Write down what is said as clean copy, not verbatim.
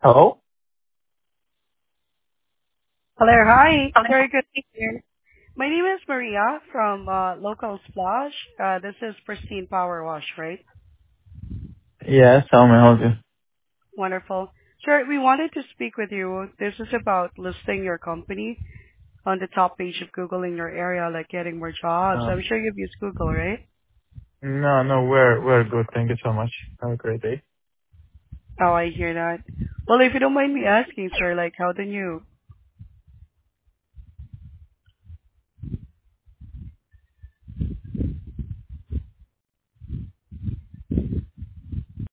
Hello? Hello. Hi. Very good evening. My name is Maria from Local Splash. This is Pristine Power Wash, right? Yes, how may I help you? Wonderful. Sure. We wanted to speak with you. This is about listing your company on the top page of Google in your area, like getting more jobs. Uh, I'm sure you've used Google, right? no, we're good. Thank you so much. Have a great day. Oh, I hear that. Well, if you don't mind me asking, sir, like how the new